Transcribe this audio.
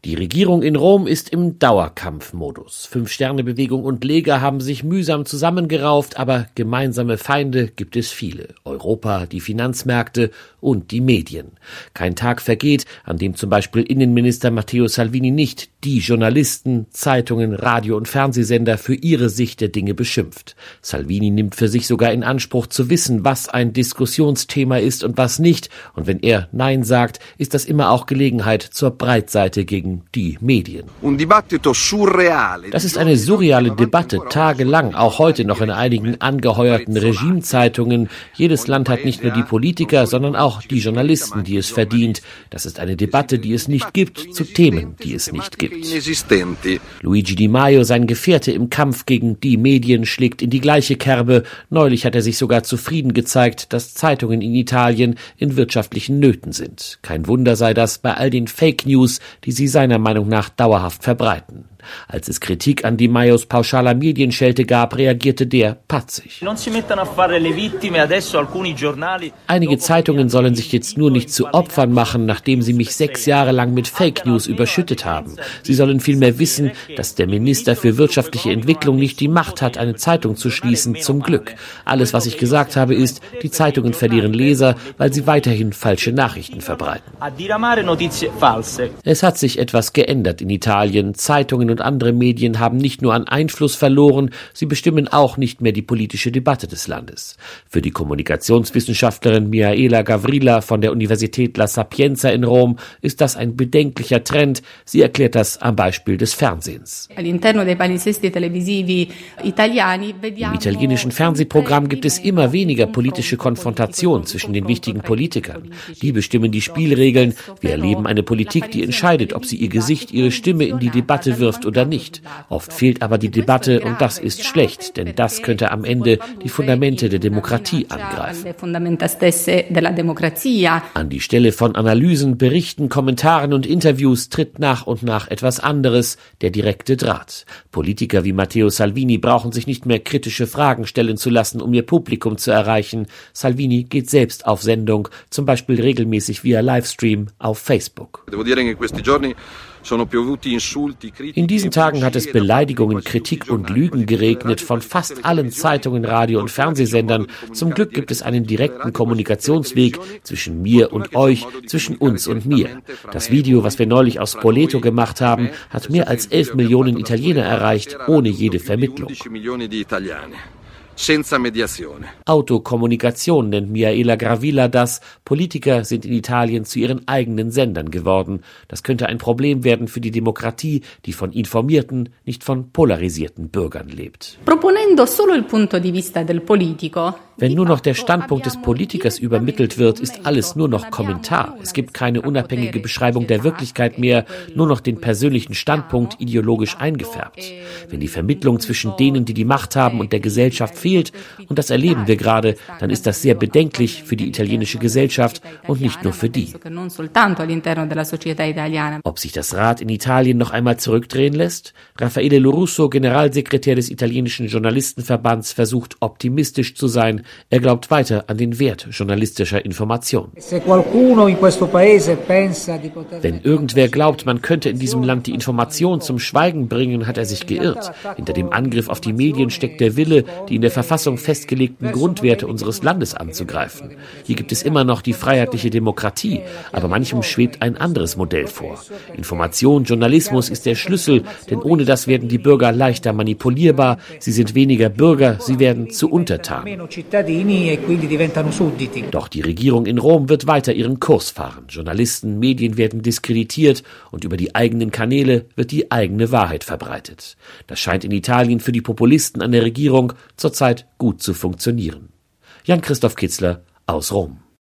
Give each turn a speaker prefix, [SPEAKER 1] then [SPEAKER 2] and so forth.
[SPEAKER 1] Die Regierung in Rom ist im Dauerkampfmodus. Fünf-Sterne-Bewegung und Lega haben sich mühsam zusammengerauft, aber gemeinsame Feinde gibt es viele. Europa, die Finanzmärkte und die Medien. Kein Tag vergeht, an dem zum Beispiel Innenminister Matteo Salvini nicht die Journalisten, Zeitungen, Radio- und Fernsehsender für ihre Sicht der Dinge beschimpft. Salvini nimmt für sich sogar in Anspruch zu wissen, was ein Diskussionsthema ist und was nicht. Und wenn er Nein sagt, ist das immer auch Gelegenheit zur Breitseite gegen die Medien. Das ist eine surreale Debatte, tagelang, auch heute noch in einigen angeheuerten Regimezeitungen. Jedes Land hat nicht nur die Politiker, sondern auch die Journalisten, die es verdient. Das ist eine Debatte, die es nicht gibt, zu Themen, die es nicht gibt. Luigi Di Maio, sein Gefährte im Kampf gegen die Medien, schlägt in die gleiche Kerbe. Neulich hat er sich sogar zufrieden gezeigt, dass Zeitungen in Italien in wirtschaftlichen Nöten sind. Kein Wunder sei das bei all den Fake News, die sie seiner Meinung nach dauerhaft verbreiten. Als es Kritik an Di Maios pauschaler Medienschelte gab, reagierte der patzig. Einige Zeitungen sollen sich jetzt nur nicht zu Opfern machen, nachdem sie mich 6 Jahre lang mit Fake News überschüttet haben. Sie sollen vielmehr wissen, dass der Minister für wirtschaftliche Entwicklung nicht die Macht hat, eine Zeitung zu schließen, zum Glück. Alles, was ich gesagt habe, ist, die Zeitungen verlieren Leser, weil sie weiterhin falsche Nachrichten verbreiten. Es hat sich etwas geändert in Italien. Zeitungen und andere Medien haben nicht nur an Einfluss verloren, sie bestimmen auch nicht mehr die politische Debatte des Landes. Für die Kommunikationswissenschaftlerin Mihaela Gavrila von der Universität La Sapienza in Rom ist das ein bedenklicher Trend. Sie erklärt das am Beispiel des Fernsehens. Im italienischen Fernsehprogramm gibt es immer weniger politische Konfrontation zwischen den wichtigen Politikern. Die bestimmen die Spielregeln. Wir erleben eine Politik, die entscheidet, ob sie ihr Gesicht, ihre Stimme in die Debatte wirft oder nicht. Oft fehlt aber die Debatte und das ist schlecht, denn das könnte am Ende die Fundamente der Demokratie angreifen. An die Stelle von Analysen, Berichten, Kommentaren und Interviews tritt nach und nach etwas anderes, der direkte Draht. Politiker wie Matteo Salvini brauchen sich nicht mehr kritische Fragen stellen zu lassen, um ihr Publikum zu erreichen. Salvini geht selbst auf Sendung, zum Beispiel regelmäßig via Livestream auf Facebook. In diesen Tagen hat es Beleidigungen, Kritik und Lügen geregnet von fast allen Zeitungen, Radio- und Fernsehsendern. Zum Glück gibt es einen direkten Kommunikationsweg zwischen mir und euch, zwischen uns und mir. Das Video, was wir neulich aus Spoleto gemacht haben, hat mehr als 11 Millionen Italiener erreicht, ohne jede Vermittlung. Autokommunikation nennt Mihaela Gavrila das. Politiker sind in Italien zu ihren eigenen Sendern geworden. Das könnte ein Problem werden für die Demokratie, die von informierten, nicht von polarisierten Bürgern lebt. Wenn nur noch der Standpunkt des Politikers übermittelt wird, ist alles nur noch Kommentar. Es gibt keine unabhängige Beschreibung der Wirklichkeit mehr, nur noch den persönlichen Standpunkt ideologisch eingefärbt. Wenn die Vermittlung zwischen denen, die die Macht haben, und der Gesellschaft fehlt, und das erleben wir gerade, dann ist das sehr bedenklich für die italienische Gesellschaft und nicht nur für die. Ob sich das Rad in Italien noch einmal zurückdrehen lässt? Raffaele Lorusso, Generalsekretär des italienischen Journalistenverbands, versucht optimistisch zu sein. Er glaubt weiter an den Wert journalistischer Information. Wenn irgendwer glaubt, man könnte in diesem Land die Information zum Schweigen bringen, hat er sich geirrt. Hinter dem Angriff auf die Medien steckt der Wille, die in der Verfassung festgelegten Grundwerte unseres Landes anzugreifen. Hier gibt es immer noch die freiheitliche Demokratie, aber manchem schwebt ein anderes Modell vor. Information, Journalismus ist der Schlüssel, denn ohne das werden die Bürger leichter manipulierbar, sie sind weniger Bürger, sie werden zu Untertanen. Doch die Regierung in Rom wird weiter ihren Kurs fahren. Journalisten, Medien werden diskreditiert und über die eigenen Kanäle wird die eigene Wahrheit verbreitet. Das scheint in Italien für die Populisten an der Regierung zurzeit gut zu funktionieren. Jan-Christoph Kitzler aus Rom.